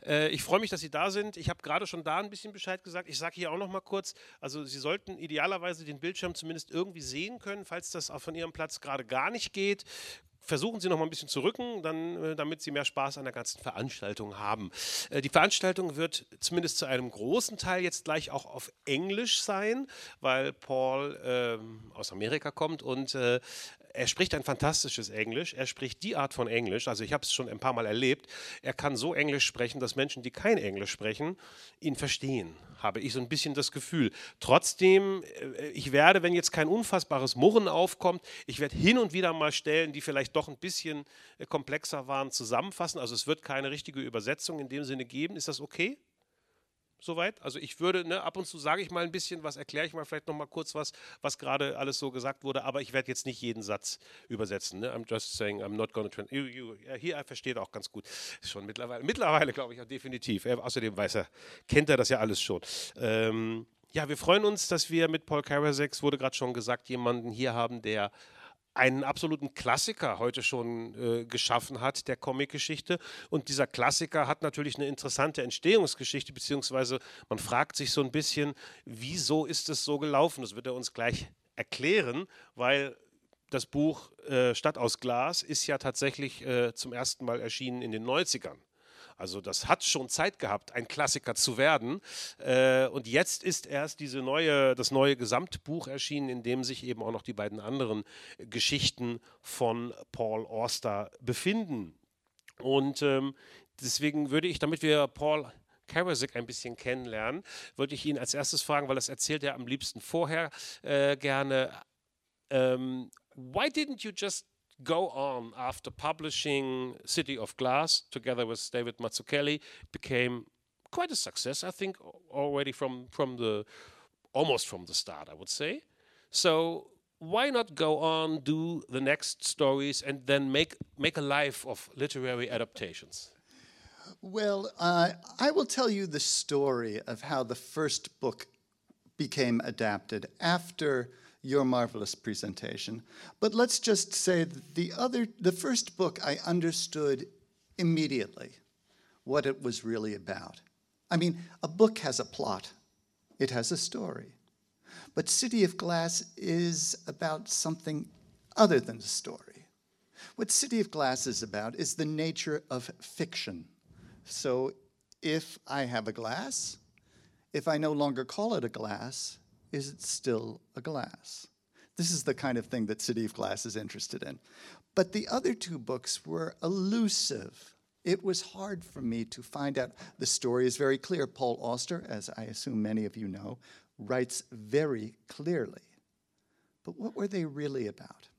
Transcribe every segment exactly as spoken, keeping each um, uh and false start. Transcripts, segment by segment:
Äh, ich freue mich, dass Sie da sind. Ich habe gerade schon da ein bisschen Bescheid gesagt. Ich sage hier auch noch mal kurz, also Sie sollten idealerweise den Bildschirm zumindest irgendwie sehen können, falls das auch von Ihrem Platz gerade gar nicht geht. Versuchen Sie noch mal ein bisschen zu rücken, dann, äh, damit Sie mehr Spaß an der ganzen Veranstaltung haben. Äh, die Veranstaltung wird zumindest zu einem großen Teil jetzt gleich auch auf Englisch sein, weil Paul ähm, aus Amerika kommt und äh, er spricht ein fantastisches Englisch. Er spricht die Art von Englisch, also ich habe es schon ein paar Mal erlebt. Er kann so Englisch sprechen, dass Menschen, die kein Englisch sprechen, ihn verstehen, habe ich so ein bisschen das Gefühl. Trotzdem, äh, ich werde, wenn jetzt kein unfassbares Murren aufkommt, ich werde hin und wieder mal Stellen, die vielleicht doch ein bisschen äh, komplexer waren, zusammenfassen. Also es wird keine richtige Übersetzung in dem Sinne geben. Ist das okay? Soweit? Also ich würde, ne, ab und zu sage ich mal ein bisschen was, erkläre ich mal vielleicht noch mal kurz was, was gerade alles so gesagt wurde, aber ich werde jetzt nicht jeden Satz übersetzen. Ne? I'm just saying, I'm not gonna translate. You, you, ja, hier, er versteht auch ganz gut. Schon mittlerweile, mittlerweile glaube ich auch definitiv. Er, außerdem weiß er, kennt er das ja alles schon. Ähm, ja, wir freuen uns, dass wir mit Paul Karasek, es wurde gerade schon gesagt, jemanden hier haben, der einen absoluten Klassiker heute schon äh, geschaffen hat, der Comicgeschichte. Und dieser Klassiker hat natürlich eine interessante Entstehungsgeschichte, beziehungsweise man fragt sich so ein bisschen, wieso ist es so gelaufen? Das wird er uns gleich erklären, weil das Buch äh, Stadt aus Glas ist ja tatsächlich äh, zum ersten Mal erschienen in den neunzigern. Also das hat schon Zeit gehabt, ein Klassiker zu werden. Äh, und jetzt ist erst diese neue, das neue Gesamtbuch erschienen, in dem sich eben auch noch die beiden anderen Geschichten von Paul Auster befinden. Und ähm, deswegen würde ich, damit wir Paul Karasek ein bisschen kennenlernen, würde ich ihn als erstes fragen, weil das erzählt er am liebsten vorher äh, gerne. Um, why didn't you just go on after publishing City of Glass together with David Mazzucchelli? It became quite a success, I think, already from from the almost from the start, I would say. So why not go on, do the next stories, and then make make a life of literary adaptations? Well, uh, I will tell you the story of how the first book became adapted after your marvelous presentation. But let's just say that the other, the first book, I understood immediately what it was really about. I mean, a book has a plot. It has a story. But City of Glass is about something other than the story. What City of Glass is about is the nature of fiction. So if I have a glass, if I no longer call it a glass, is it still a glass? This is the kind of thing that City of Glass is interested in. But the other two books were elusive. It was hard for me to find out. The story is very clear. Paul Auster, as I assume many of you know, writes very clearly. But what were they really about?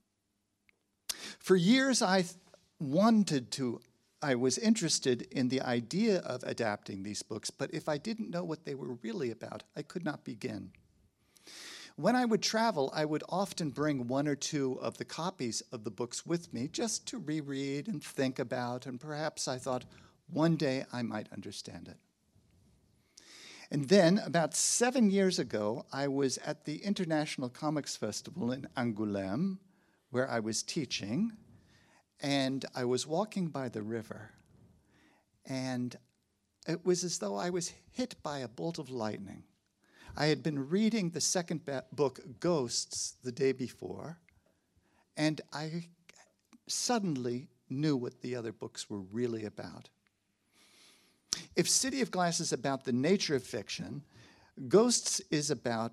For years, I th- wanted to, I was interested in the idea of adapting these books, but if I didn't know what they were really about, I could not begin. When I would travel, I would often bring one or two of the copies of the books with me just to reread and think about, and perhaps I thought one day I might understand it. And then, about seven years ago, I was at the International Comics Festival in Angoulême, where I was teaching, and I was walking by the river, and it was as though I was hit by a bolt of lightning. I had been reading the second book, Ghosts, the day before, and I suddenly knew what the other books were really about. If City of Glass is about the nature of fiction, Ghosts is about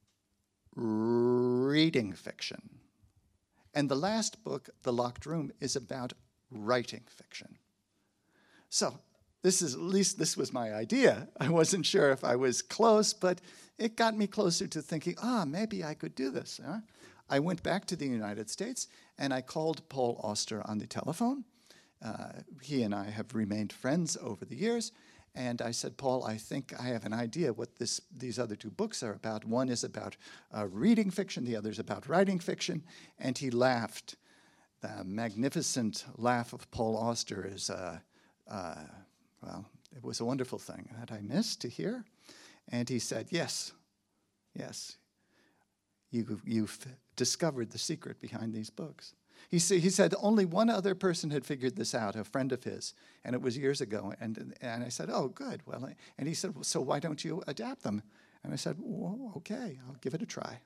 reading fiction. And the last book, The Locked Room, is about writing fiction. So, This is, at least this was my idea. I wasn't sure if I was close, but it got me closer to thinking, ah, maybe I could do this. Huh? I went back to the United States, and I called Paul Auster on the telephone. Uh, he and I have remained friends over the years. And I said, Paul, I think I have an idea what this, these other two books are about. One is about uh, reading fiction, the other is about writing fiction. And he laughed. The magnificent laugh of Paul Auster is... Uh, uh, Well, it was a wonderful thing that I missed to hear. And he said, yes, yes, you, you've discovered the secret behind these books. He, sa- he said only one other person had figured this out, a friend of his, and it was years ago. And, and I said, oh, good. Well, and he said, well, so why don't you adapt them? And I said, well, okay, I'll give it a try.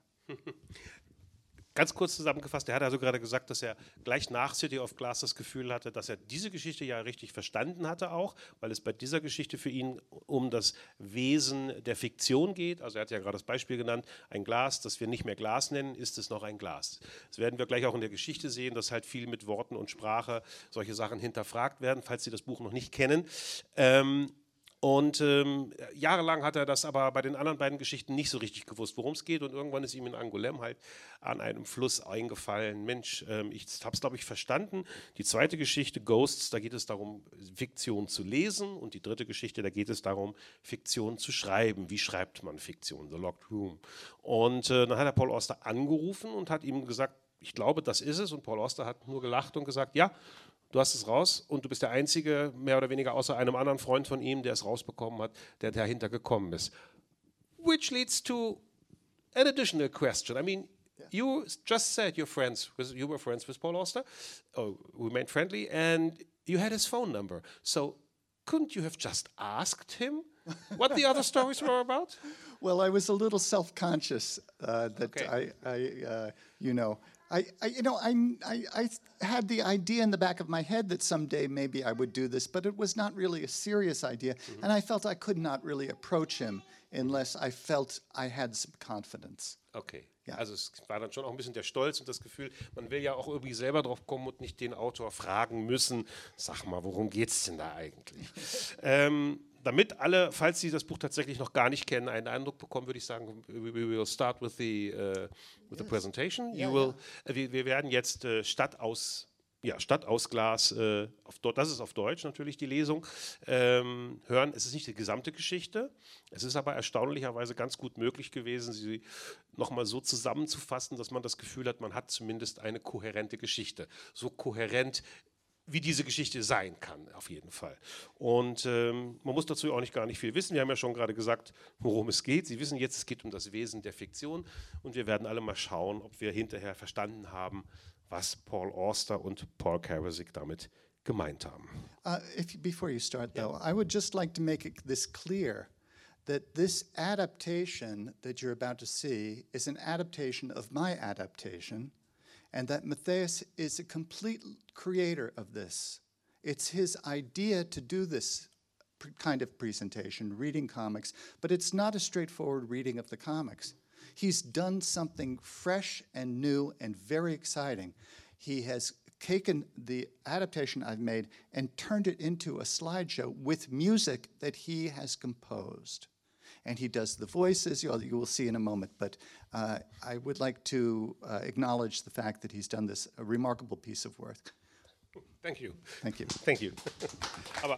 Ganz kurz zusammengefasst, er hat also gerade gesagt, dass er gleich nach City of Glass das Gefühl hatte, dass er diese Geschichte ja richtig verstanden hatte auch, weil es bei dieser Geschichte für ihn um das Wesen der Fiktion geht. Also er hat ja gerade das Beispiel genannt, ein Glas, das wir nicht mehr Glas nennen, ist es noch ein Glas. Das werden wir gleich auch in der Geschichte sehen, dass halt viel mit Worten und Sprache solche Sachen hinterfragt werden, falls Sie das Buch noch nicht kennen. Ähm, Und ähm, jahrelang hat er das aber bei den anderen beiden Geschichten nicht so richtig gewusst, worum es geht. Und irgendwann ist ihm in Angoulême halt an einem Fluss eingefallen, Mensch, ähm, ich habe es, glaube ich, verstanden. Die zweite Geschichte, Ghosts, da geht es darum, Fiktion zu lesen. Und die dritte Geschichte, da geht es darum, Fiktion zu schreiben. Wie schreibt man Fiktion? The Locked Room. Und äh, dann hat er Paul Auster angerufen und hat ihm gesagt, ich glaube, das ist es. Und Paul Auster hat nur gelacht und gesagt, ja, du hast es raus und du bist der Einzige, mehr oder weniger außer einem anderen Freund von ihm, der es rausbekommen hat, der dahinter gekommen ist. Which leads to an additional question. I mean, yeah. you just said you're friends with, you were friends with Paul Auster, oh, we remained friendly, and you had his phone number. So couldn't you have just asked him what the other stories were about? Well, I was a little self-conscious uh, that Okay. I, I uh, you know, I, I, you know, I, I, I had the idea in the back of my head that someday maybe I would do this, but it was not really a serious idea, mm-hmm. and I felt I could not really approach him unless I felt I had some confidence. Okay. Ja. Also es war dann schon auch ein bisschen der Stolz und das Gefühl, man will ja auch irgendwie selber drauf kommen und nicht den Autor fragen müssen, sag mal, worum geht's denn da eigentlich? ähm, damit alle, falls Sie das Buch tatsächlich noch gar nicht kennen, einen Eindruck bekommen, würde ich sagen, we, we will start with the, uh, with yes. the presentation. Ja, you will, ja. äh, wir, wir werden jetzt äh, Stadt aus Ja, Stadt aus Glas, äh, auf, das ist auf Deutsch natürlich die Lesung, ähm, hören. Es ist nicht die gesamte Geschichte, es ist aber erstaunlicherweise ganz gut möglich gewesen, sie nochmal so zusammenzufassen, dass man das Gefühl hat, man hat zumindest eine kohärente Geschichte. So kohärent, wie diese Geschichte sein kann, auf jeden Fall. Und ähm, man muss dazu auch nicht gar nicht viel wissen. Wir haben ja schon gerade gesagt, worum es geht. Sie wissen jetzt, es geht um das Wesen der Fiktion und wir werden alle mal schauen, ob wir hinterher verstanden haben, was Paul Auster und Paul Karasik damit gemeint haben. Uh, if you, before you start, though, yeah. I would just like to make it this clear that this adaptation that you're about to see is an adaptation of my adaptation, and that Matthias is a complete creator of this. It's his idea to do this kind of presentation, reading comics, but it's not a straightforward reading of the comics. He's done something fresh and new and very exciting. He has taken the adaptation I've made and turned it into a slideshow with music that he has composed. And he does the voices, you you will see in a moment, but uh, I would like to uh, acknowledge the fact that he's done this a remarkable piece of work. Thank you. Thank you. Thank you. Aber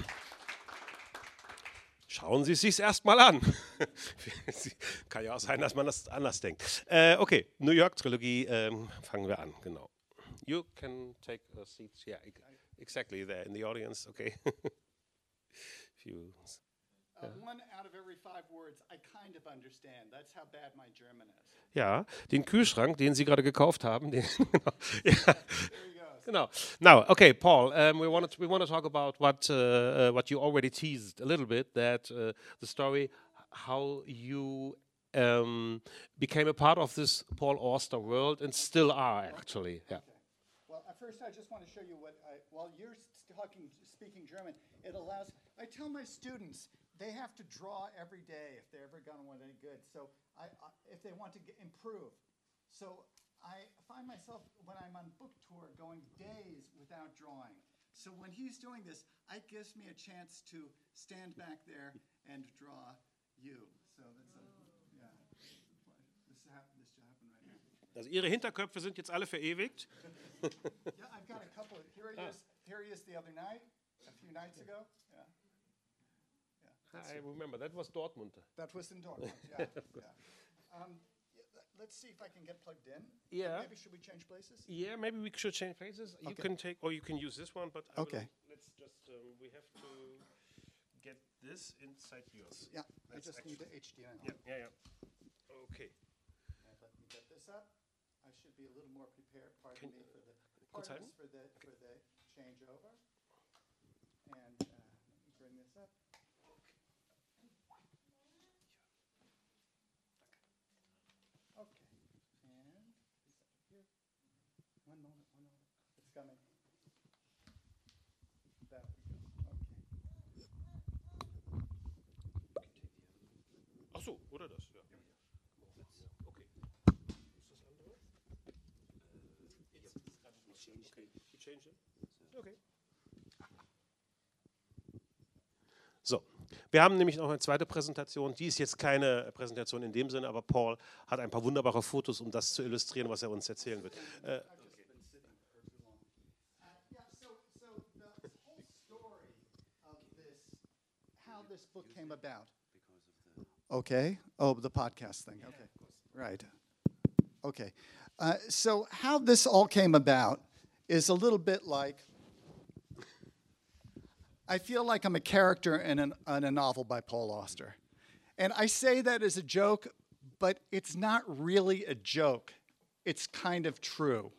schauen Sie es sich erstmal an. Kann ja auch sein, dass man das anders denkt. Äh, okay, New York-Trilogie, ähm, fangen wir an, genau. You can take a seat, yeah, exactly there in the audience, okay. Few, uh, one out of every five words I kind of understand. That's how bad my German is. Ja, den Kühlschrank, den Sie gerade gekauft haben, den, genau. Ja. Genau. Now, okay, Paul, um, we want to we want to talk about what uh, uh, what you already teased a little bit. That uh, the story, how you um, became a part of this Paul Auster world and still are actually. Yeah. Okay. Well, at first, I just want to show you what. I, while you're talking, speaking German, it allows. I tell my students they have to draw every day if they're ever going to want any good. So, I, I if they want to get, improve, so. I find myself, when I'm on book tour, going days without drawing. So when he's doing this, it gives me a chance to stand back there and draw you. So that's a, yeah, this happened, this happened right now. Also Ihre Hinterköpfe sind jetzt alle verewigt. Yeah, I've got a couple. Here he is. Here he is the other night, a few nights ago. Yeah. Yeah. I remember that was Dortmund. That was in Dortmund. Yeah. yeah. Um, Let's see if I can get plugged in. Yeah. Maybe should we change places? Yeah, maybe we should change places. You Okay. can take, or you can use this one, but I Okay. will, let's just, um, we have to get this inside yours. Yeah, I That's just need the actually- H D M I. Yeah, yeah, yeah. Okay. And let me get this up. I should be a little more prepared, pardon Can- me, for the, Kurz pardon us halten? for the, for the changeover. And uh, let me bring this up. Okay, and is that here? One moment, one moment. It's coming. There we go. Okay. Ach so, oder das? Ja. Okay. Ist das andere? Jetzt ist es gerade nicht. Okay. You changed it? Okay. So, wir haben nämlich noch eine zweite Präsentation. Die ist jetzt keine Präsentation in dem Sinne, aber Paul hat ein paar wunderbare Fotos, um das zu illustrieren, was er uns erzählen wird. Äh, This book came about. Okay. Oh, the podcast thing. Okay. Right. Okay. Uh, so how this all came about is a little bit like, I feel like I'm a character in, an, in a novel by Paul Auster. And I say that as a joke, but it's not really a joke. It's kind of true.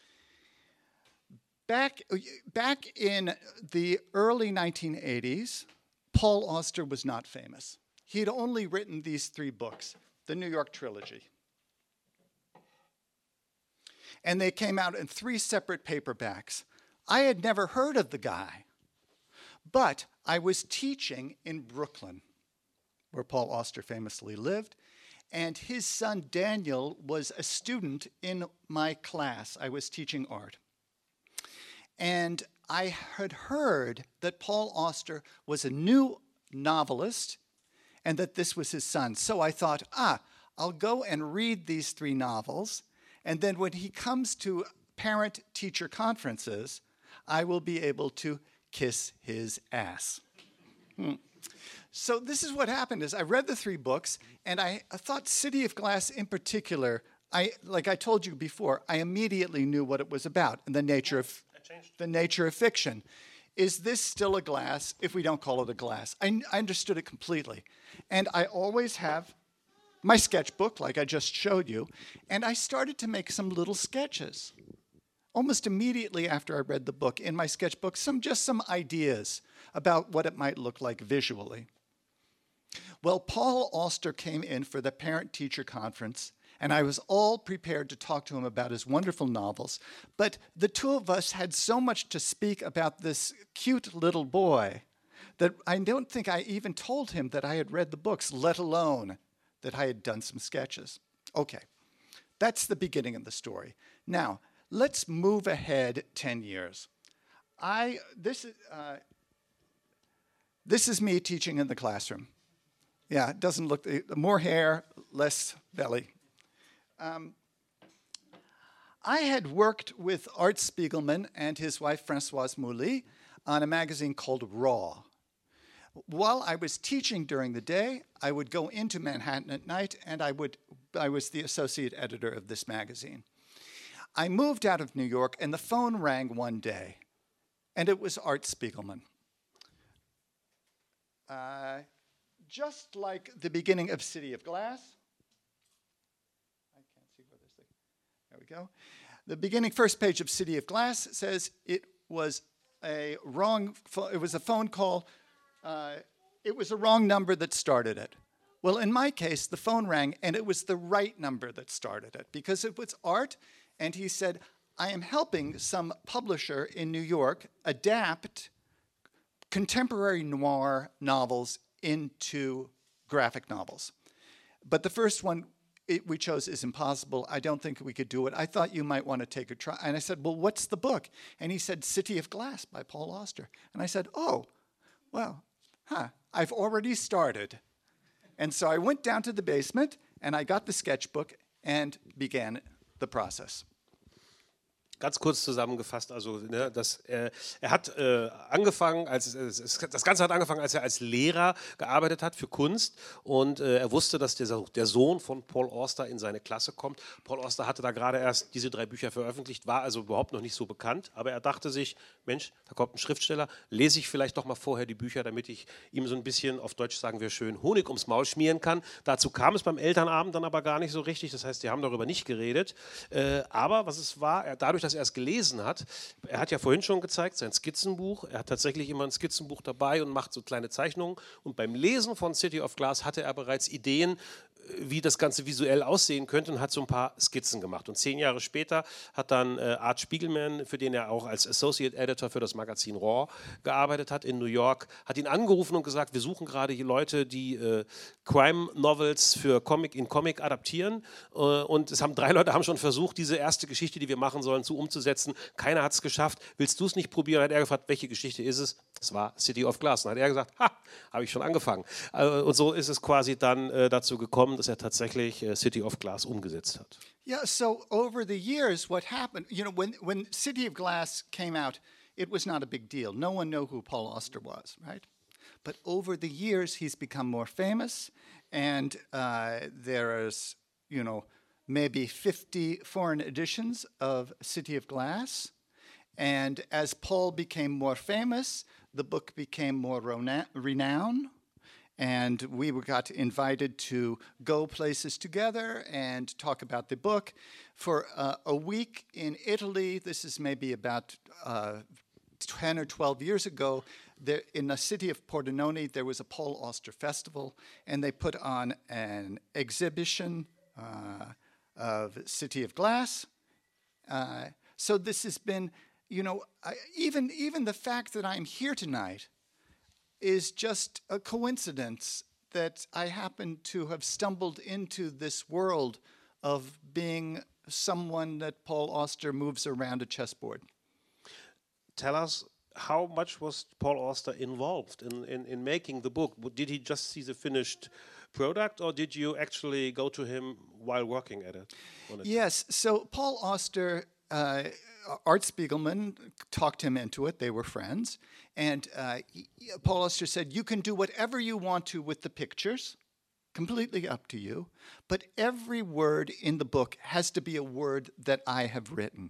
Back, back in the early nineteen eighties, Paul Auster was not famous. He had only written these three books, the New York Trilogy. And they came out in three separate paperbacks. I had never heard of the guy, but I was teaching in Brooklyn, where Paul Auster famously lived, and his son Daniel was a student in my class. I was teaching art. And I had heard that Paul Auster was a new novelist and that this was his son. So I thought, ah, I'll go and read these three novels, and then when he comes to parent-teacher conferences, I will be able to kiss his ass. Hmm. So this is what happened is I read the three books, and I, I thought City of Glass in particular, I, like I told you before, I immediately knew what it was about and the nature of the nature of fiction. Is this still a glass if we don't call it a glass? I, I understood it completely. And I always have my sketchbook, like I just showed you, and I started to make some little sketches. Almost immediately after I read the book, in my sketchbook, some just some ideas about what it might look like visually. Well, Paul Auster came in for the parent-teacher conference, and I was all prepared to talk to him about his wonderful novels. But the two of us had so much to speak about this cute little boy that I don't think I even told him that I had read the books, let alone that I had done some sketches. Okay, that's the beginning of the story. Now, let's move ahead ten years. I, this, is, uh, this is me teaching in the classroom. Yeah, it doesn't look, more hair, less belly. Um, I had worked with Art Spiegelman and his wife Françoise Mouly on a magazine called Raw. While I was teaching during the day, I would go into Manhattan at night, and I, would, I was the associate editor of this magazine. I moved out of New York, and the phone rang one day, and it was Art Spiegelman. Uh, just like the beginning of City of Glass, there we go. The beginning first page of City of Glass says it was a wrong, it was a phone call, uh, it was a wrong number that started it. Well, in my case, the phone rang and it was the right number that started it because it was Art, and he said, I am helping some publisher in New York adapt contemporary noir novels into graphic novels. But the first one It, we chose is impossible. I don't think we could do it. I thought you might want to take a try. And I said, well, what's the book? And he said, City of Glass by Paul Auster. And I said, oh, well, huh, I've already started. And so I went down to the basement, and I got the sketchbook and began the process. Ganz kurz zusammengefasst, also ne, das, äh, er hat äh, angefangen, als äh, es, das Ganze hat angefangen, als er als Lehrer gearbeitet hat für Kunst und äh, er wusste, dass der, der Sohn von Paul Auster in seine Klasse kommt. Paul Auster hatte da gerade erst diese drei Bücher veröffentlicht, war also überhaupt noch nicht so bekannt, aber er dachte sich, Mensch, da kommt ein Schriftsteller, lese ich vielleicht doch mal vorher die Bücher, damit ich ihm so ein bisschen, auf Deutsch sagen wir schön, Honig ums Maul schmieren kann. Dazu kam es beim Elternabend dann aber gar nicht so richtig, das heißt, die haben darüber nicht geredet, äh, aber was es war, er, dadurch, dass er es gelesen hat. Er hat ja vorhin schon gezeigt, sein Skizzenbuch. Er hat tatsächlich immer ein Skizzenbuch dabei und macht so kleine Zeichnungen. Und beim Lesen von City of Glass hatte er bereits Ideen, wie das Ganze visuell aussehen könnte und hat so ein paar Skizzen gemacht. Und zehn Jahre später hat dann äh, Art Spiegelman, für den er auch als Associate Editor für das Magazin Raw gearbeitet hat in New York, hat ihn angerufen und gesagt, wir suchen gerade die Leute, die äh, Crime-Novels für Comic in Comic adaptieren. Äh, und es haben drei Leute haben schon versucht, diese erste Geschichte, die wir machen sollen, zu umzusetzen. Keiner hat es geschafft. Willst du es nicht probieren? Hat er gefragt, welche Geschichte ist es? Es war City of Glass. Dann hat er gesagt, ha, habe ich schon angefangen. Äh, und so ist es quasi dann äh, dazu gekommen, dass er tatsächlich uh, City of Glass umgesetzt hat. Yeah, so over the years, what happened, you know, when, when City of Glass came out, it was not a big deal. No one knew who Paul Auster was, right? But over the years, he's become more famous, and uh, there's, you know, maybe fifty foreign editions of City of Glass. And as Paul became more famous, the book became more rena- renowned. And we got invited to go places together and talk about the book. For uh, a week in Italy, this is maybe about uh, ten or twelve years ago, there, in the city of Pordenone, there was a Paul Auster festival, and they put on an exhibition uh, of City of Glass. Uh, so this has been, you know, I, even, even the fact that I'm here tonight is just a coincidence that I happen to have stumbled into this world of being someone that Paul Auster moves around a chessboard. Tell us, how much was Paul Auster involved in, in, in making the book? Did he just see the finished product, or did you actually go to him while working at it? On it? Yes, so Paul Auster, uh, Art Spiegelman talked him into it. They were friends. And uh, he, Paul Auster said, you can do whatever you want to with the pictures, completely up to you, but every word in the book has to be a word that I have written.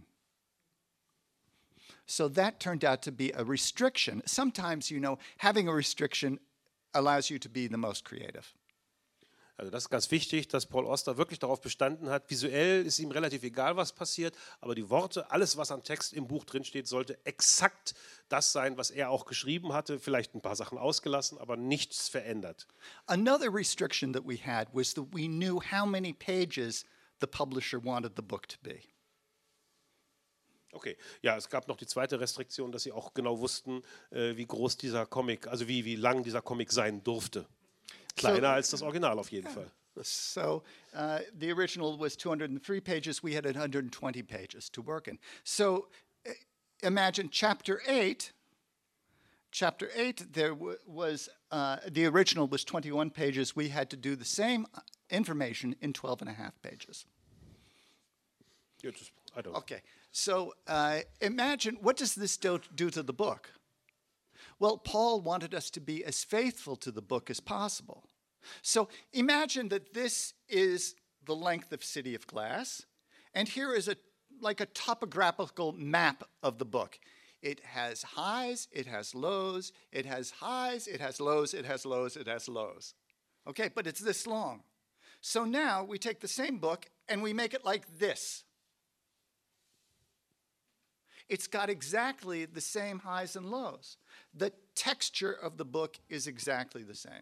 So that turned out to be a restriction. Sometimes, you know, having a restriction allows you to be the most creative. Also das ist ganz wichtig, dass Paul Auster wirklich darauf bestanden hat, visuell ist ihm relativ egal, was passiert, aber die Worte, alles, was am Text im Buch drinsteht, sollte exakt das sein, was er auch geschrieben hatte, vielleicht ein paar Sachen ausgelassen, aber nichts verändert. Another restriction that we had was that we knew how many pages the publisher wanted the book to be. Okay, ja, es gab noch die zweite Restriktion, dass sie auch genau wussten, äh, wie groß dieser Comic, also wie, wie lang dieser Comic sein durfte. Kleiner so, als das Original auf jeden Fall. So uh, the original was two hundred three pages. We had one hundred twenty pages to work in. So uh, imagine chapter eight. Chapter eight, there w- was, uh, the original was twenty-one pages. We had to do the same information in twelve and a half pages. Yeah, just, I don't. Okay, so uh, imagine, what does this do, do to the book? Well, Paul wanted us to be as faithful to the book as possible. So imagine that this is the length of City of Glass, and here is a like a topographical map of the book. It has highs, it has lows, it has highs, it has lows, it has lows, it has lows. Okay, but it's this long. So now we take the same book and we make it like this. It's got exactly the same highs and lows. The texture of the book is exactly the same.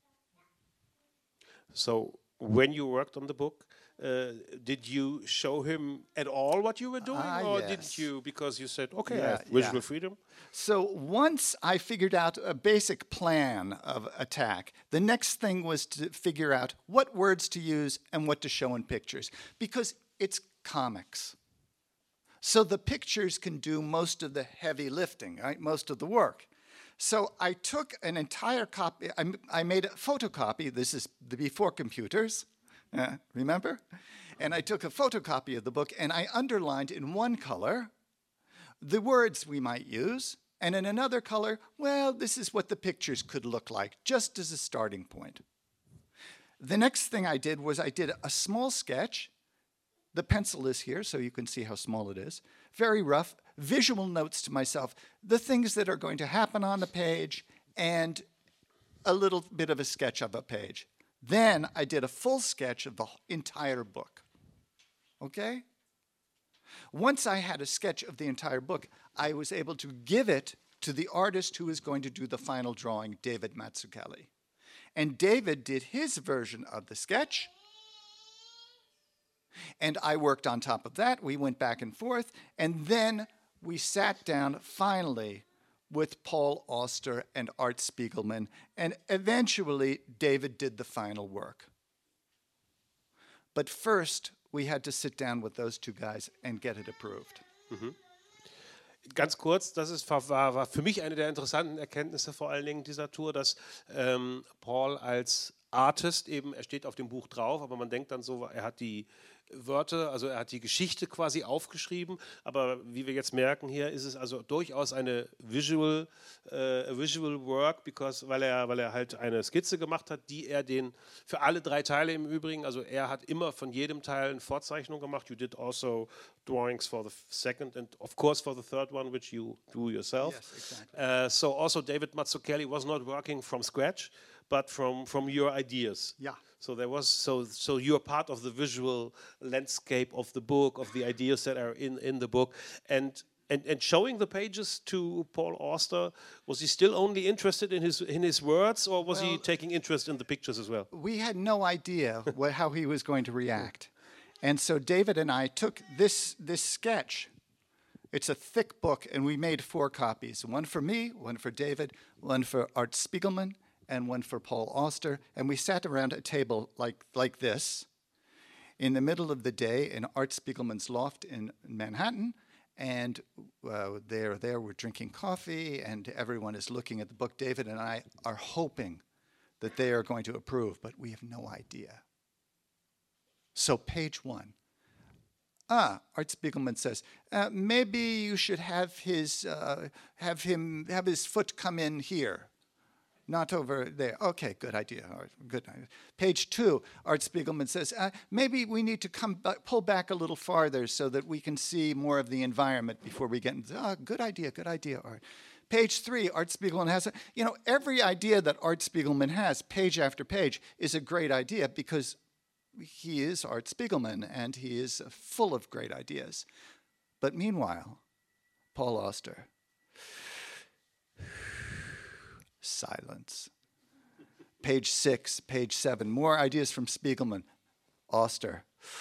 So when you worked on the book, uh, did you show him at all what you were doing, ah, or yes. didn't you? Because you said, okay, Yeah, I have visual yeah. freedom. So once I figured out a basic plan of attack, the next thing was to figure out what words to use and what to show in pictures, because it's comics. So the pictures can do most of the heavy lifting, right? Most of the work. So I took an entire copy, I, I made a photocopy, this is the before computers, uh, remember? And I took a photocopy of the book and I underlined in one color the words we might use, and in another color, well, this is what the pictures could look like, just as a starting point. The next thing I did was I did a small sketch. The pencil is here, so you can see how small it is. Very rough, visual notes to myself, the things that are going to happen on the page, and a little bit of a sketch of a page. Then I did a full sketch of the entire book. Okay? Once I had a sketch of the entire book, I was able to give it to the artist who is going to do the final drawing, David Mazzucchelli. And David did his version of the sketch, and I worked on top of that. We went back and forth, and then we sat down finally with Paul Auster and Art Spiegelman, and eventually David did the final work. But first, we had to sit down with those two guys and get it approved. Mhm. Ganz kurz, das ist, war, war für mich eine der interessanten Erkenntnisse vor allen Dingen dieser Tour, dass ähm, Paul als Artist eben, er steht auf dem Buch drauf, aber man denkt dann so, er hat die Wörter, also er hat die Geschichte quasi aufgeschrieben, aber wie wir jetzt merken hier, ist es also durchaus eine Visual, äh, Visual Work, because, weil er, weil er halt eine Skizze gemacht hat, die er den, für alle drei Teile im Übrigen, also er hat immer von jedem Teil eine Vorzeichnung gemacht. You did also drawings for the second and of course for the third one, which you do yourself. Yes, exactly. Uh, so also David Mazzucchelli was not working from scratch, but from, from your ideas. Yeah. So there was so so you're part of the visual landscape of the book, of the ideas that are in, in the book, and and and showing the pages to Paul Auster. Was he still only interested in his in his words, or was Well, he taking interest in the pictures as well? We had no idea what, how he was going to react. And so David and I took this, this sketch. It's a thick book, and we made four copies. One for me, one for David, one for Art Spiegelman, and one for Paul Auster. And we sat around a table like, like this in the middle of the day in Art Spiegelman's loft in Manhattan. And uh, there, there we're drinking coffee, and everyone is looking at the book. David and I are hoping that they are going to approve, but we have no idea. So page one. Ah, Art Spiegelman says, uh, maybe you should have his, uh, have him, have his foot come in here, not over there. Okay, good idea. Art, good idea. Page two, Art Spiegelman says, uh, maybe we need to come back, pull back a little farther so that we can see more of the environment before we get into. Ah, good idea, good idea, Art. Page three, Art Spiegelman has, a, you know, every idea that Art Spiegelman has, page after page, is a great idea because he is Art Spiegelman, and he is full of great ideas. But meanwhile, Paul Auster, silence. Page six, page seven, more ideas from Spiegelman. Auster,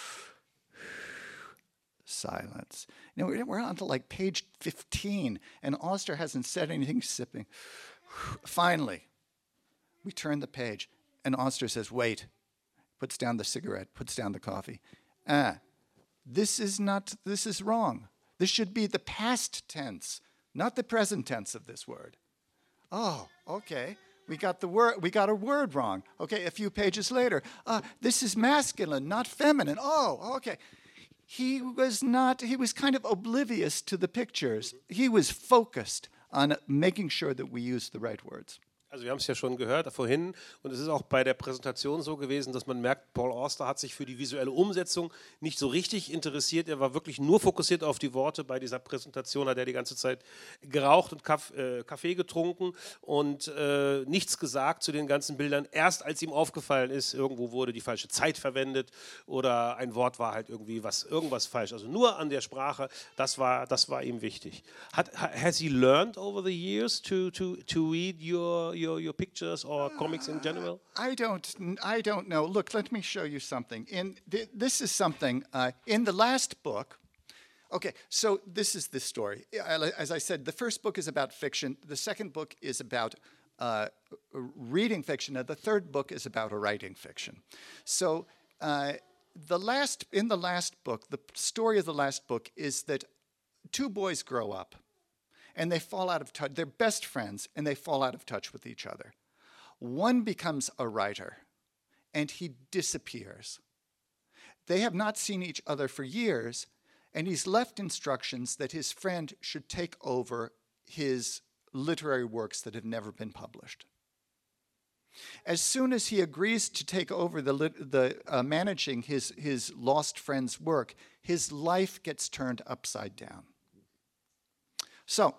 silence. You know, we're on to like page fifteen, and Auster hasn't said anything, sipping. Finally, we turn the page, and Auster says, wait. Puts down the cigarette, puts down the coffee. Ah, this is not, this is wrong. This should be the past tense, not the present tense of this word. Oh, okay. We got the word, we got a word wrong. Okay, a few pages later. Uh, this is masculine, not feminine. Oh, okay. He was not, he was kind of oblivious to the pictures. He was focused on making sure that we used the right words. Also wir haben es ja schon gehört vorhin und es ist auch bei der Präsentation so gewesen, dass man merkt, Paul Auster hat sich für die visuelle Umsetzung nicht so richtig interessiert. Er war wirklich nur fokussiert auf die Worte. Bei dieser Präsentation hat er die ganze Zeit geraucht und Kaff, äh, Kaffee getrunken und äh, nichts gesagt zu den ganzen Bildern. Erst als ihm aufgefallen ist, irgendwo wurde die falsche Zeit verwendet oder ein Wort war halt irgendwie was, irgendwas falsch. Also nur an der Sprache, das war, das war ihm wichtig. Hat, has he learned over the years to, to, to read your, your Your, your pictures or comics in general? I don't, I don't know. Look, let me show you something. In th this is something uh, in the last book. Okay, so this is the story. As I said, the first book is about fiction. The second book is about uh, reading fiction. And the third book is about writing fiction. So uh, the last, in the last book, the story of the last book is that two boys grow up. And they fall out of touch. They're best friends, and they fall out of touch with each other. One becomes a writer, and he disappears. They have not seen each other for years, And he's left instructions that his friend should take over his literary works that have never been published. As soon as he agrees to take over the, the uh, managing his, his lost friend's work, his life gets turned upside down. So,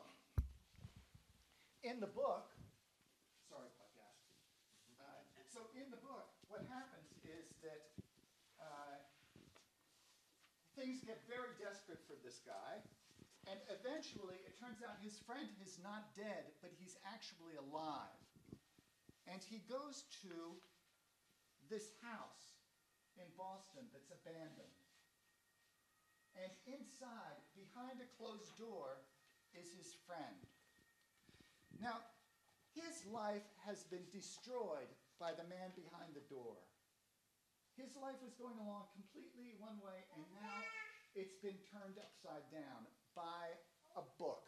in the book, sorry about that. Uh, so in the book, what happens is that uh, things get very desperate for this guy, and eventually it turns out his friend is not dead, but he's actually alive. And he goes to this house in Boston that's abandoned. And inside, behind a closed door, is his friend. Now, his life has been destroyed by the man behind the door. His life was going along completely one way, and now it's been turned upside down by a book.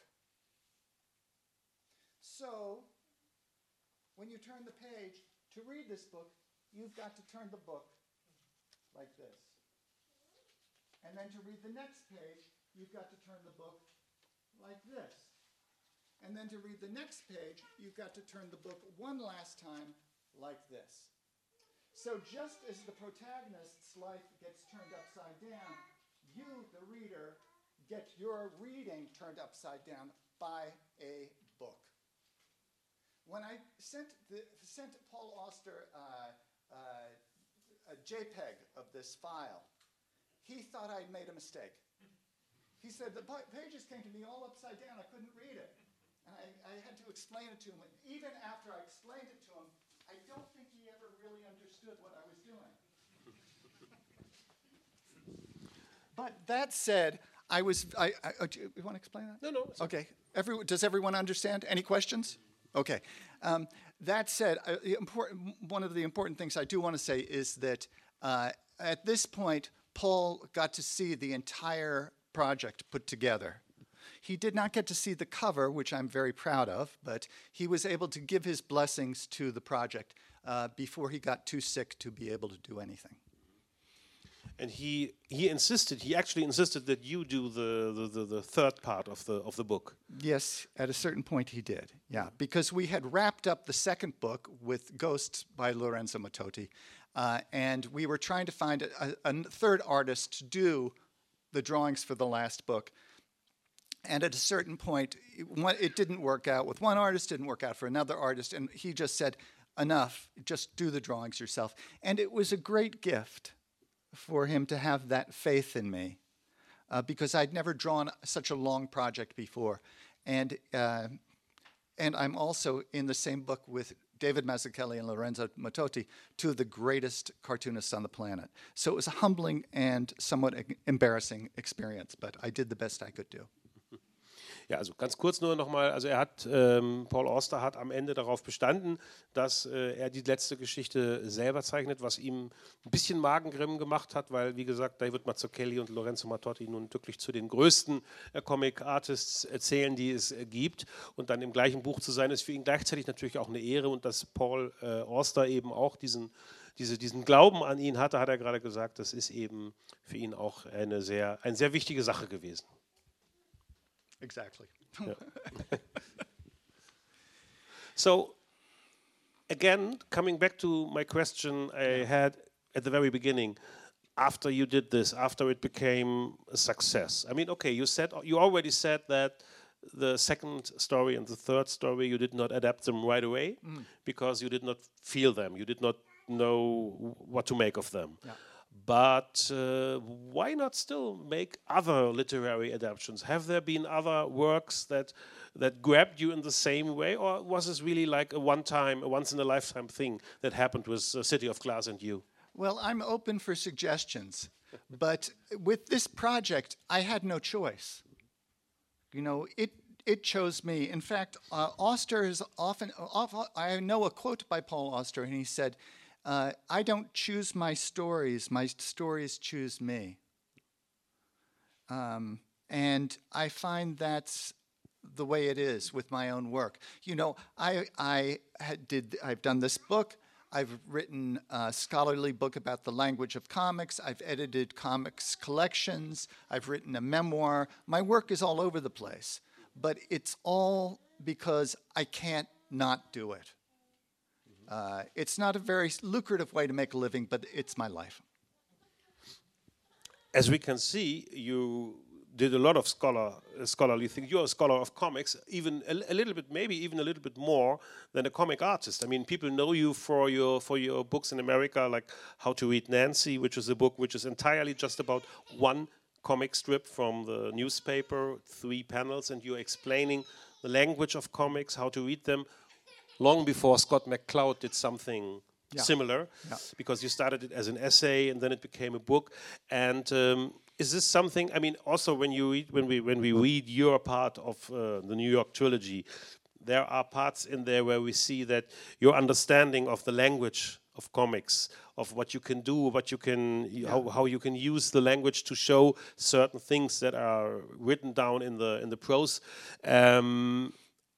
So, when you turn the page, to read this book, you've got to turn the book like this. And then to read the next page, you've got to turn the book like this. And then to read the next page, you've got to turn the book one last time like this. So just as the protagonist's life gets turned upside down, you, the reader, get your reading turned upside down by a book. When I sent, the, sent Paul Auster uh, uh, a JPEG of this file, he thought I'd made a mistake. He said, the pages came to me all upside down, I couldn't read it. And I, I had to explain it to him. And even after I explained it to him, I don't think he ever really understood what I was doing. But that said, I was, I, I, do you want to explain that? No, no. Okay. Every, does everyone understand? Any questions? Okay. Um, that said, uh, the important, one of the important things I do want to say is that uh, at this point, Paul got to see the entire project put together. He did not get to see the cover, which I'm very proud of, but he was able to give his blessings to the project uh, before he got too sick to be able to do anything. And he he insisted, he actually insisted that you do the, the, the, the third part of the of the book. Yes, at a certain point he did, yeah. Because we had wrapped up the second book with Ghosts by Lorenzo Mattotti, uh, and we were trying to find a, a, a third artist to do the drawings for the last book. And at a certain point, it, it didn't work out with one artist, didn't work out for another artist, and he just said, enough, just do the drawings yourself. And it was a great gift for him to have that faith in me, uh, because I'd never drawn such a long project before. And, uh, and I'm also in the same book with David Mazzucchelli and Lorenzo Mattotti, two of the greatest cartoonists on the planet. So it was a humbling and somewhat embarrassing experience, but I did the best I could do. Ja, also ganz kurz nur nochmal, also er hat, ähm, Paul Auster hat am Ende darauf bestanden, dass äh, er die letzte Geschichte selber zeichnet, was ihm ein bisschen Magengrimm gemacht hat, weil, wie gesagt, David Mazzucchelli und Lorenzo Mattotti nun wirklich zu den größten äh, Comic-Artists erzählen, die es äh, gibt, und dann im gleichen Buch zu sein, ist für ihn gleichzeitig natürlich auch eine Ehre, und dass Paul äh, Auster eben auch diesen, diese, diesen Glauben an ihn hatte, hat er gerade gesagt, das ist eben für ihn auch eine sehr, eine sehr wichtige Sache gewesen. Exactly. Yeah. So, again, coming back to my question I had at the very beginning, after you did this, after it became a success. I mean, okay, you said you already said that the second story and the third story you did not adapt them right away mm. because you did not feel them, you did not know what to make of them. Yeah. But uh, why not still make other literary adaptations? Have there been other works that that grabbed you in the same way, or was this really like a one-time, a once-in-a-lifetime thing that happened with uh, City of Glass and you? Well, I'm open for suggestions, but with this project, I had no choice. You know, it it chose me. In fact, uh, Auster is often, often. I know a quote by Paul Auster, and he said, Uh, I don't choose my stories, my stories choose me. Um, and I find that's the way it is with my own work. You know, I, I had did, I've done this book, I've written a scholarly book about the language of comics. I've edited comics collections. I've written a memoir. My work is all over the place, but it's all because I can't not do it. Uh, it's not a very lucrative way to make a living, but it's my life. As we can see, you did a lot of scholar, uh, scholarly things. You're a scholar of comics, even a, a little bit, maybe even a little bit more than a comic artist. I mean, people know you for your for your books in America, like How to Read Nancy, which is a book which is entirely just about one comic strip from the newspaper, three panels, and you're explaining the language of comics, how to read them, long before Scott McCloud did something yeah. similar, yeah. because you started it as an essay and then it became a book. And um, is this something? I mean, also when you read, when we when we read your part of uh, the New York trilogy, there are parts in there where we see that your understanding of the language of comics, of what you can do, what you can, yeah. how, how you can use the language to show certain things that are written down in the in the prose. Um,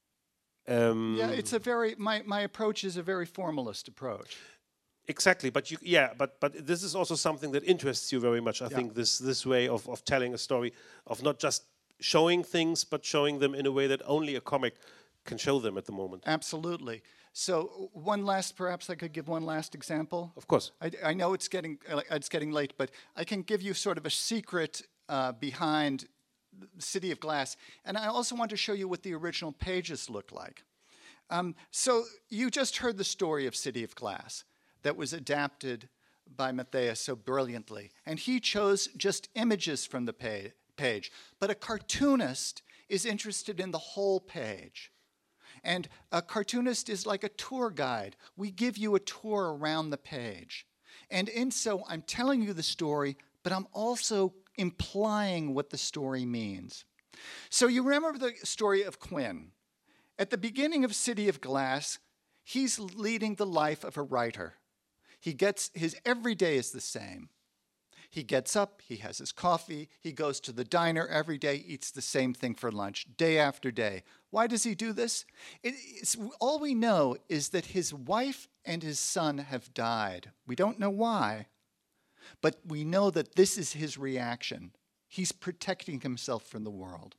um, yeah, it's a very my my approach is a very formalist approach. Exactly, but you, yeah, but but this is also something that interests you very much. I yeah. think this this way of of telling a story, of not just showing things, but showing them in a way that only a comic can show them at the moment. Absolutely. So one last, perhaps I could give one last example. Of course. I, I know it's getting uh, it's getting late, but I can give you sort of a secret uh, behind City of Glass, and I also want to show you what the original pages look like. Um, so you just heard the story of City of Glass that was adapted by Matthias so brilliantly, and he chose just images from the pa- page. But a cartoonist is interested in the whole page. And a cartoonist is like a tour guide. We give you a tour around the page. And in so, I'm telling you the story, but I'm also implying what the story means. So you remember the story of Quinn. At the beginning of City of Glass, he's leading the life of a writer. He gets, his every day is the same. He gets up, he has his coffee, he goes to the diner every day, eats the same thing for lunch, day after day. Why does he do this? It, it's, all we know is that his wife and his son have died. We don't know why, but we know that this is his reaction. He's protecting himself from the world.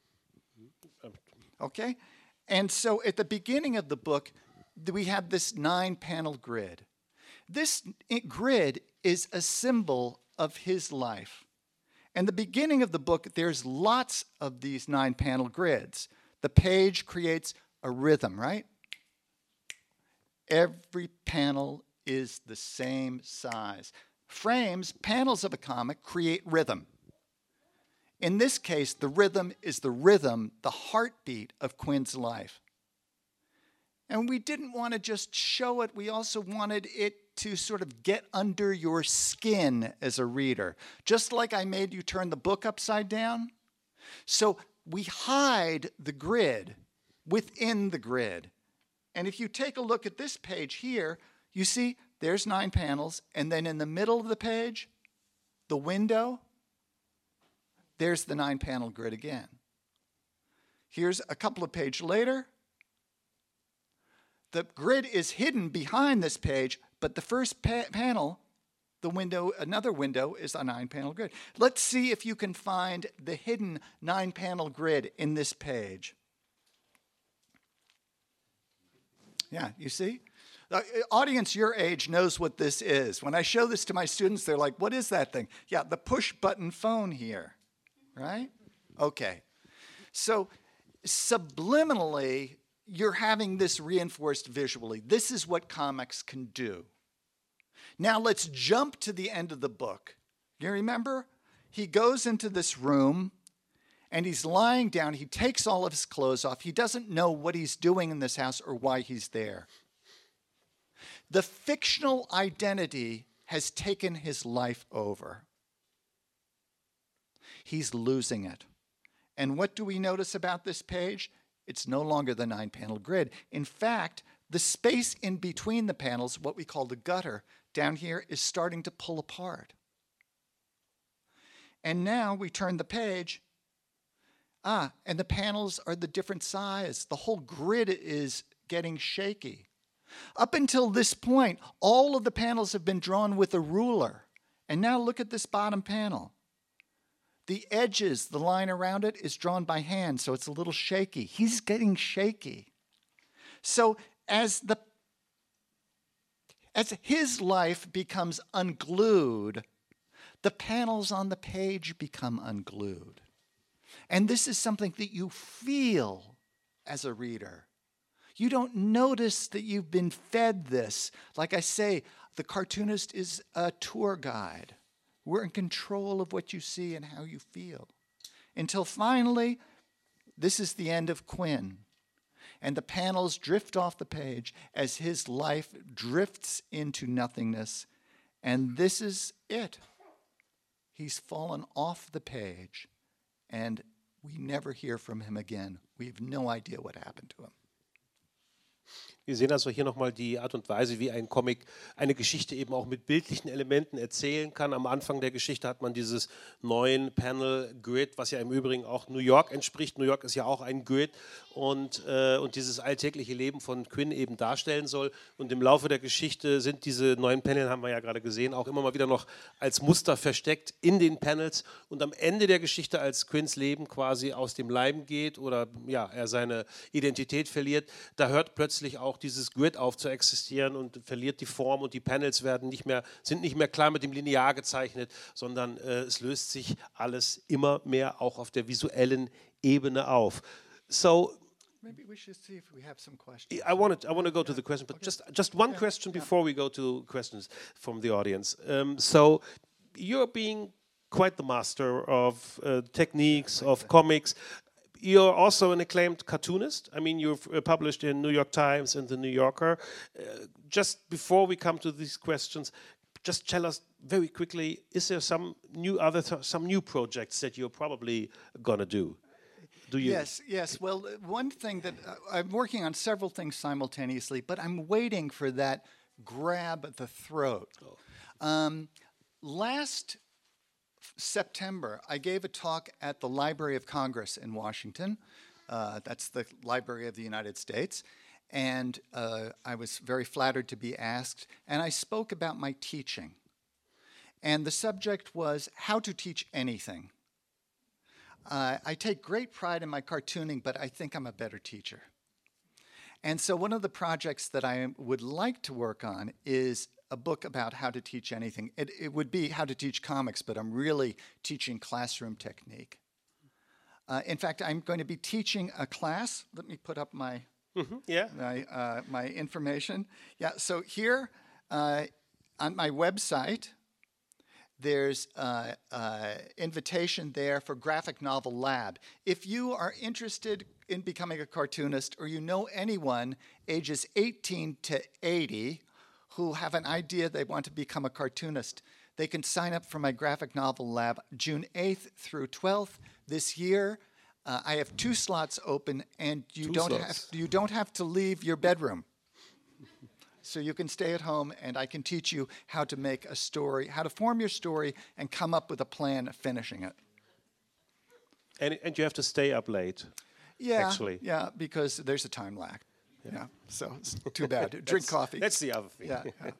Okay? And so at the beginning of the book, we have this nine-panel grid. This grid is a symbol of his life. And the beginning of the book, there's lots of these nine-panel grids. The page creates a rhythm, right? Every panel is the same size. Frames, panels of a comic, create rhythm. In this case, the rhythm is the rhythm, the heartbeat of Quinn's life. And we didn't want to just show it, we also wanted it to sort of get under your skin as a reader. Just like I made you turn the book upside down. So we hide the grid within the grid. And if you take a look at this page here, you see there's nine panels, and then in the middle of the page, the window, there's the nine-panel grid again. Here's a couple of pages later. The grid is hidden behind this page, but the first pa- panel, the window, another window, is a nine-panel grid. Let's see if you can find the hidden nine-panel grid in this page. Yeah, you see? The audience your age knows what this is. When I show this to my students, they're like, what is that thing? Yeah, the push-button phone here, right? Okay. So subliminally, you're having this reinforced visually. This is what comics can do. Now let's jump to the end of the book. You remember? He goes into this room and he's lying down. He takes all of his clothes off. He doesn't know what he's doing in this house or why he's there. The fictional identity has taken his life over. He's losing it. And what do we notice about this page? It's no longer the nine-panel grid. In fact, the space in between the panels, what we call the gutter, down here is starting to pull apart. And now we turn the page. Ah, and the panels are the different size. The whole grid is getting shaky. Up until this point, all of the panels have been drawn with a ruler. And now look at this bottom panel. The edges, the line around it, is drawn by hand, so it's a little shaky. He's getting shaky. So as the as his life becomes unglued, the panels on the page become unglued. And this is something that you feel as a reader. You don't notice that you've been fed this. Like I say, the cartoonist is a tour guide. We're in control of what you see and how you feel. Until finally, this is the end of Quinn. And the panels drift off the page as his life drifts into nothingness. And this is it. He's fallen off the page, and we never hear from him again. We have no idea what happened to him. Wir sehen also hier nochmal die Art und Weise, wie ein Comic eine Geschichte eben auch mit bildlichen Elementen erzählen kann. Am Anfang der Geschichte hat man dieses neuen Panel-Grid, was ja im Übrigen auch New York entspricht. New York ist ja auch ein Grid und, äh, und dieses alltägliche Leben von Quinn eben darstellen soll. Und im Laufe der Geschichte sind diese neuen Panel, haben wir ja gerade gesehen, auch immer mal wieder noch als Muster versteckt in den Panels. Und am Ende der Geschichte, als Quinns Leben quasi aus dem Leim geht oder ja, er seine Identität verliert, da hört plötzlich auch dieses Grid auf zu existieren und verliert die Form und die Panels werden nicht mehr, sind nicht mehr klar mit dem Linear gezeichnet, sondern äh, es löst sich alles immer mehr auch auf der visuellen Ebene auf. So, maybe we should see if we have some questions. I wanted, I want to go to the question, but Okay. just just one Yeah, question yeah. before we go to questions from the audience. Um, so, you're being quite the master of uh, techniques, of comics. You're also an acclaimed cartoonist. I mean, you've uh, published in New York Times and the New Yorker. Uh, just before we come to these questions, just tell us very quickly: is there some new other th some new projects that you're probably gonna do? Do you? Yes, yes. Well, one thing that uh, I'm working on several things simultaneously, but I'm waiting for that grab at the throat. Oh. Um, last September, I gave a talk at the Library of Congress in Washington. Uh, that's the Library of the United States. And uh, I was very flattered to be asked. And I spoke about my teaching. And the subject was how to teach anything. Uh, I take great pride in my cartooning, but I think I'm a better teacher. And so one of the projects that I would like to work on is a book about how to teach anything. It, it would be how to teach comics, but I'm really teaching classroom technique. Uh, in fact, I'm going to be teaching a class. Let me put up my Mm-hmm. Yeah. my, uh, my information. Yeah, so here uh, on my website, there's an uh, uh, invitation there for Graphic Novel Lab. If you are interested in becoming a cartoonist, or you know anyone ages eighteen to eighty who have an idea they want to become a cartoonist, they can sign up for my Graphic Novel Lab June eighth through twelfth this year. Uh, I have two slots open, and you Two don't slots. have you don't have to leave your bedroom. So you can stay at home, and I can teach you how to make a story, how to form your story, and come up with a plan of finishing it. And, and you have to stay up late. Yeah, Actually. yeah, because there's a time lag. Yeah, so it's too bad. Drink That's- coffee. That's the other thing. Yeah, yeah.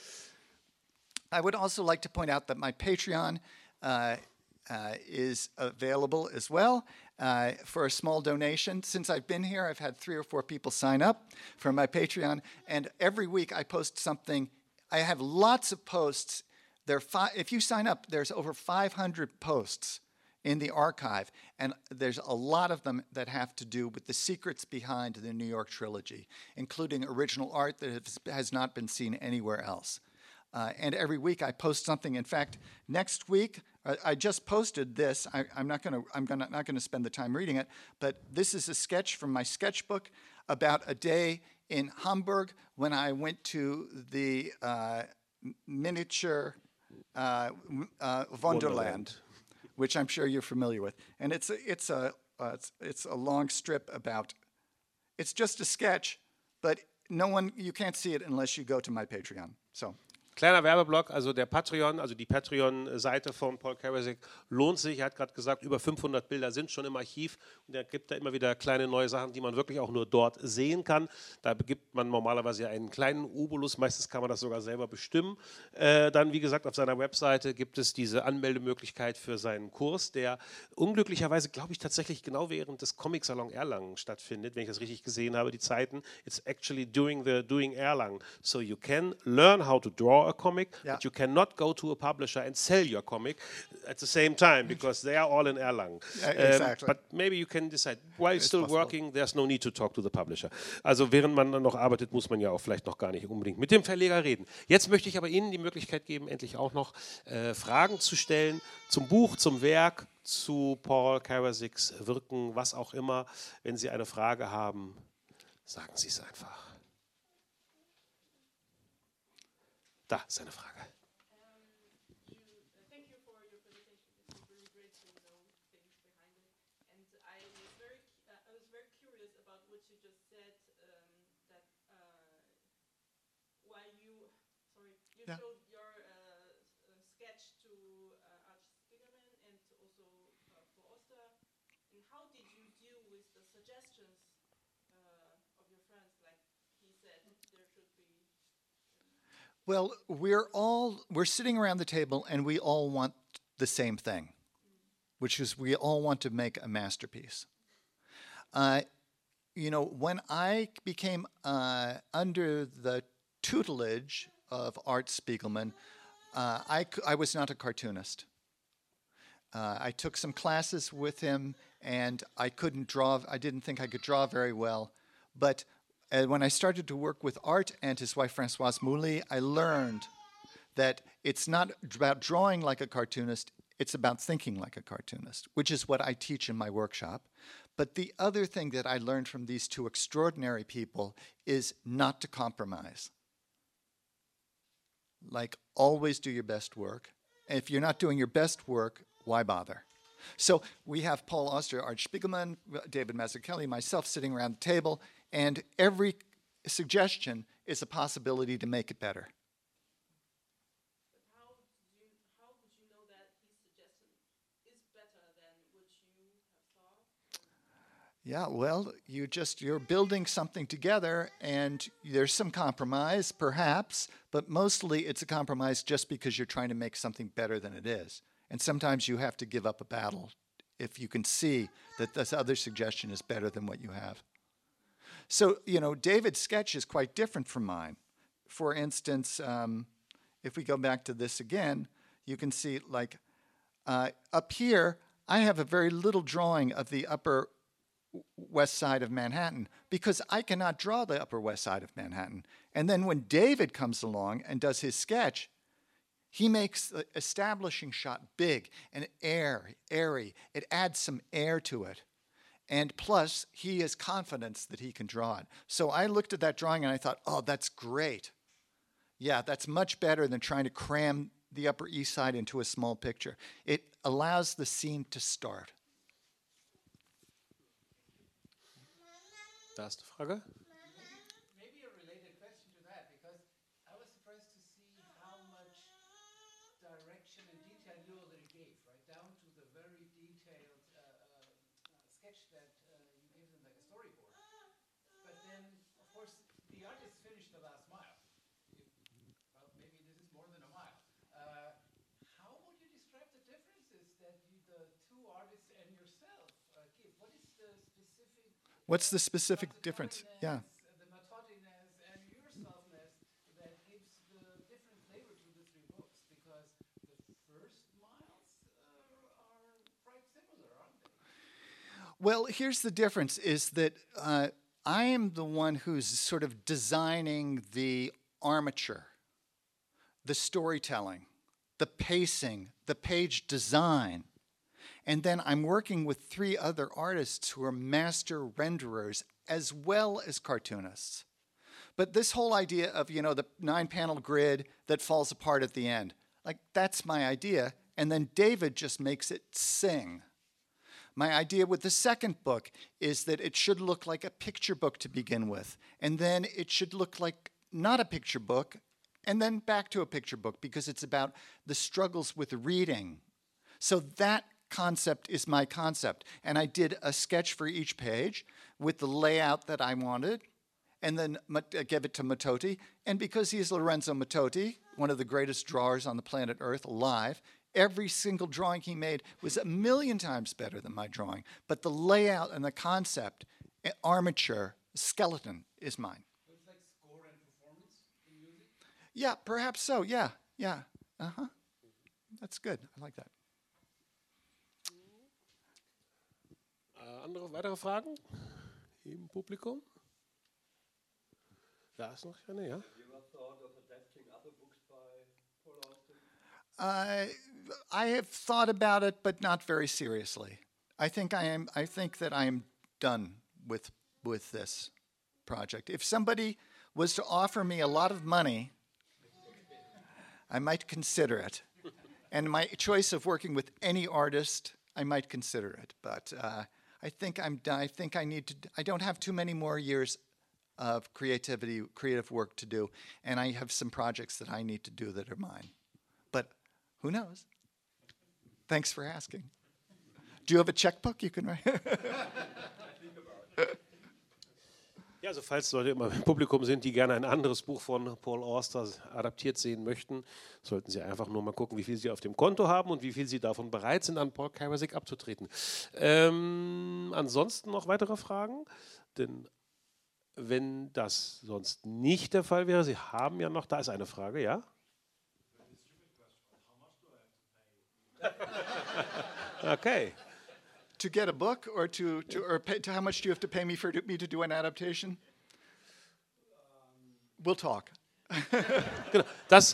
I would also like to point out that my Patreon uh, uh, is available as well uh, for a small donation. Since I've been here, I've had three or four people sign up for my Patreon, and every week I post something. I have lots of posts. There are fi- if you sign up, there's over five hundred posts in the archive, and there's a lot of them that have to do with the secrets behind the New York trilogy, including original art that has, has not been seen anywhere else. Uh, and every week I post something. In fact, next week uh, I just posted this. I, I'm not going to. I'm gonna, not going to spend the time reading it. But this is a sketch from my sketchbook about a day in Hamburg when I went to the uh, miniature uh, uh, Wonderland, Wonderland. which I'm sure you're familiar with. And it's a, it's a uh, it's, it's a long strip about. It's just a sketch, but no one you can't see it unless you go to my Patreon. So. Kleiner Werbeblock, also der Patreon, also die Patreon-Seite von Paul Karasik lohnt sich. Er hat gerade gesagt, über fünfhundert Bilder sind schon im Archiv und er gibt da immer wieder kleine neue Sachen, die man wirklich auch nur dort sehen kann. Da gibt man normalerweise einen kleinen Obolus, meistens kann man das sogar selber bestimmen. Äh, dann, wie gesagt, auf seiner Webseite gibt es diese Anmeldemöglichkeit für seinen Kurs, der unglücklicherweise, glaube ich, tatsächlich genau während des Comic-Salon Erlangen stattfindet, wenn ich das richtig gesehen habe, die Zeiten. It's actually during the doing Erlangen. So you can learn how to draw a comic, Yeah. but you cannot go to a publisher and sell your comic at the same time because they are all in Erlangen. Yeah, Um, exactly. but maybe you can decide, while It's still possible. working, there's no need to talk to the publisher. Also während man dann noch arbeitet, muss man ja auch vielleicht noch gar nicht unbedingt mit dem Verleger reden. Jetzt möchte ich aber Ihnen die Möglichkeit geben, endlich auch noch äh, Fragen zu stellen zum Buch, zum Werk, zu Paul Karasiks Wirken, was auch immer. Wenn Sie eine Frage haben, sagen Sie es einfach. Da ist eine Frage. You Yeah. showed your uh, s- uh, sketch to uh, Arch Spiegelman and also uh, for Oster. And how did you deal with the suggestions uh, of your friends? Like he said, there should be. Well, we're all we're sitting around the table and we all want the same thing, which is we all want to make a masterpiece. Uh, you know, when I became uh, under the tutelage of Art Spiegelman, uh, I, c- I was not a cartoonist. Uh, I took some classes with him, and I couldn't draw. I didn't think I could draw very well. But uh, when I started to work with Art and his wife Françoise Mouly, I learned that it's not about drawing like a cartoonist, it's about thinking like a cartoonist, which is what I teach in my workshop. But the other thing that I learned from these two extraordinary people is not to compromise. Like, always do your best work. And if you're not doing your best work, why bother? So we have Paul Auster, Art Spiegelman, David Mazzucchelli, myself sitting around the table, and every suggestion is a possibility to make it better. But how do you how would you know that his suggestion is better than what you have thought? Yeah, well, you just you're building something together, and there's some compromise, perhaps, but mostly it's a compromise just because you're trying to make something better than it is. And sometimes you have to give up a battle if you can see that this other suggestion is better than what you have. So, you know, David's sketch is quite different from mine. For instance, um, if we go back to this again, you can see, like, uh, up here, I have a very little drawing of the upper west side of Manhattan because I cannot draw the upper west side of Manhattan. And then when David comes along and does his sketch, he makes the establishing shot big and air, airy. It adds some air to it. And plus, he has confidence that he can draw it. So I looked at that drawing and I thought, oh, that's great. Yeah, that's much better than trying to cram the Upper East Side into a small picture. It allows the scene to start. Da ist die Frage. Maybe a related question to that, because I was surprised to see how much direction and detail you already gave, right down to the very detailed uh, uh, sketch that uh, you gave them like a storyboard. But then, of course, the artist finished the last mile. If, well, maybe this is more than a mile. Uh, how would you describe the differences that you, the two artists and yourself uh, give? What is the specific? What's the specific difference? Yeah. The methodiness and yourselfness that gives the different flavor to the three books, because the first miles uh, are quite similar, aren't they? Well, here's the difference is that uh, I am the one who's sort of designing the armature, the storytelling, the pacing, the page design. And then I'm working with three other artists who are master renderers as well as cartoonists. But this whole idea of, you know, the nine-panel grid that falls apart at the end, like, that's my idea. And then David just makes it sing. My idea with the second book is that it should look like a picture book to begin with. And then it should look like not a picture book, and then back to a picture book because it's about the struggles with reading. So that concept is my concept. And I did a sketch for each page with the layout that I wanted, and then I gave it to Matoti. And because he is Lorenzo Matoti, one of the greatest drawers on the planet Earth alive, every single drawing he made was a million times better than my drawing. But the layout and the concept, armature, skeleton is mine. So it's like score and performance in music? Yeah, perhaps so. Yeah, yeah. Uh-huh. That's good. I like that. Äh, andere, weitere Fragen im Publikum? Da ist noch eine, ja? Uh, I have thought about it, but not very seriously. I think I am. I think that I am done with with this project. If somebody was to offer me a lot of money, I might consider it. And my choice of working with any artist, I might consider it. But uh, I think I'm done. I think I need to. I don't have too many more years of creativity, creative work to do, and I have some projects that I need to do that are mine. But who knows? Thanks for asking. Do you have a checkbook you can write? Ja, also falls Leute immer im Publikum sind, die gerne ein anderes Buch von Paul Auster adaptiert sehen möchten, sollten Sie einfach nur mal gucken, wie viel Sie auf dem Konto haben und wie viel Sie davon bereit sind, an Paul Kawasik abzutreten. Ähm, ansonsten noch weitere Fragen? Denn wenn das sonst nicht der Fall wäre, Sie haben ja noch, da ist eine Frage, ja? Okay. To get a book, or to, to or pay, to how much do you have to pay me for to, me to do an adaptation? We'll talk. Genau, das,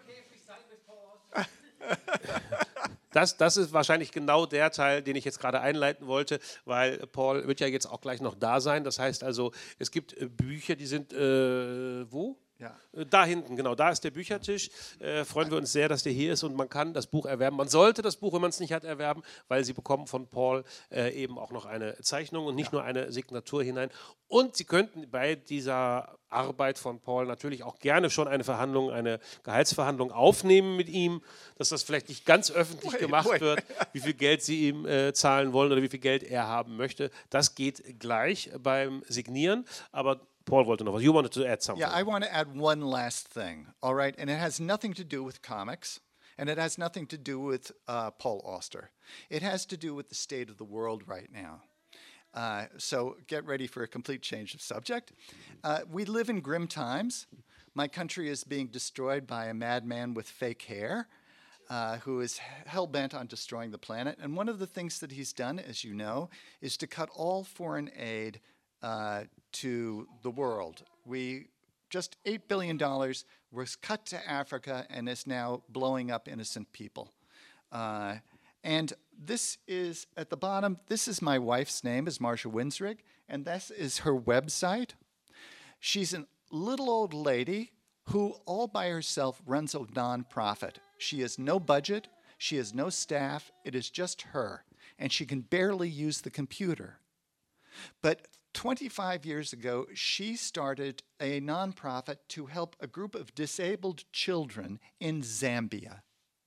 das, das ist wahrscheinlich genau der Teil, den ich jetzt gerade einleiten wollte, weil Paul wird ja jetzt auch gleich noch da sein. Das heißt also, es gibt äh, Bücher, die sind, äh, wo? Ja. Da hinten, genau, da ist der Büchertisch. Äh, freuen wir uns sehr, dass der hier ist und man kann das Buch erwerben. Man sollte das Buch, wenn man es nicht hat, erwerben, weil Sie bekommen von Paul äh, eben auch noch eine Zeichnung und nicht ja. nur eine Signatur hinein. Und Sie könnten bei dieser Arbeit von Paul natürlich auch gerne schon eine Verhandlung, eine Gehaltsverhandlung aufnehmen mit ihm, dass das vielleicht nicht ganz öffentlich wait, gemacht wait. wird, wie viel Geld Sie ihm äh, zahlen wollen oder wie viel Geld er haben möchte. Das geht gleich beim Signieren, aber Paul wollte noch was. You wanted to add something. Yeah, I want to add one last thing, all right? And it has nothing to do with comics, and it has nothing to do with uh, Paul Auster. It has to do with the state of the world right now. Uh, so get ready for a complete change of subject. Uh, we live in grim times. My country is being destroyed by a madman with fake hair uh, who is hell-bent on destroying the planet. And one of the things that he's done, as you know, is to cut all foreign aid uh, to the world. We just eight billion dollars was cut to Africa and is now blowing up innocent people. Uh, and this is, at the bottom, this is my wife's name, is Marsha Winsrig, and this is her website. She's a little old lady who all by herself runs a nonprofit. She has no budget, she has no staff, it is just her, and she can barely use the computer. But twenty-five years ago, she started a nonprofit to help a group of disabled children in Zambia.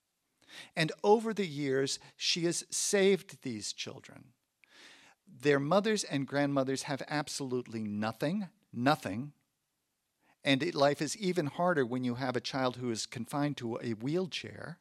And over the years, she has saved these children. Their mothers and grandmothers have absolutely nothing, nothing. And it, life is even harder when you have a child who is confined to a wheelchair.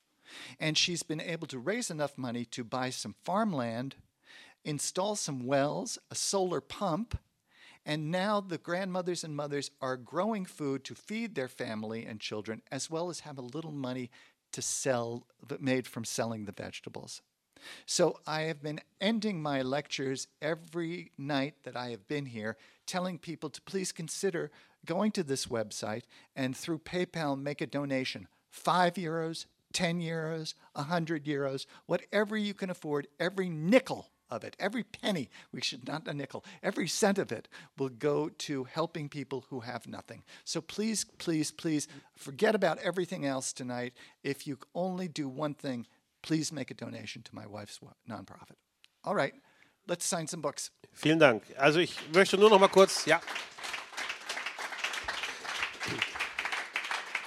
And she's been able to raise enough money to buy some farmland, install some wells, a solar pump, and now the grandmothers and mothers are growing food to feed their family and children, as well as have a little money to sell, made from selling the vegetables. So I have been ending my lectures every night that I have been here, telling people to please consider going to this website and through PayPal make a donation. Five euros, ten euros, a hundred euros, whatever you can afford, every nickel of it, every penny, we should not a nickel, every cent of it will go to helping people who have nothing. So please, please, please forget about everything else tonight. If you only do one thing, please make a donation to my wife's nonprofit. All right, let's sign some books. Vielen Dank. Also ich möchte nur noch mal kurz, ja.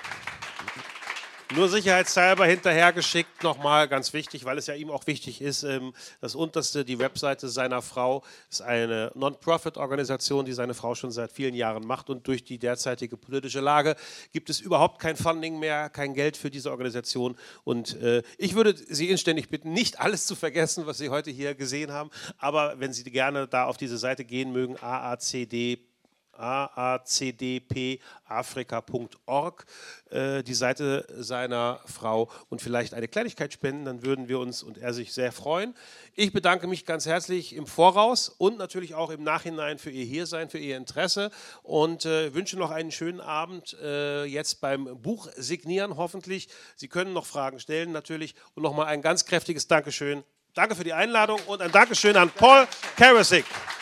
Nur sicherheitshalber hinterhergeschickt nochmal, ganz wichtig, weil es ja ihm auch wichtig ist, ähm, das Unterste, die Webseite seiner Frau ist eine Non-Profit-Organisation, die seine Frau schon seit vielen Jahren macht und durch die derzeitige politische Lage gibt es überhaupt kein Funding mehr, kein Geld für diese Organisation und äh, ich würde Sie inständig bitten, nicht alles zu vergessen, was Sie heute hier gesehen haben, aber wenn Sie gerne da auf diese Seite gehen mögen, A A C D A A C D P Afrika Punkt org, äh, die Seite seiner Frau und vielleicht eine Kleinigkeit spenden, dann würden wir uns und er sich sehr freuen. Ich bedanke mich ganz herzlich im Voraus und natürlich auch im Nachhinein für Ihr Hiersein, für Ihr Interesse und äh, wünsche noch einen schönen Abend äh, jetzt beim Buch signieren hoffentlich. Sie können noch Fragen stellen natürlich und nochmal ein ganz kräftiges Dankeschön. Danke für die Einladung und ein Dankeschön an Paul Karasik.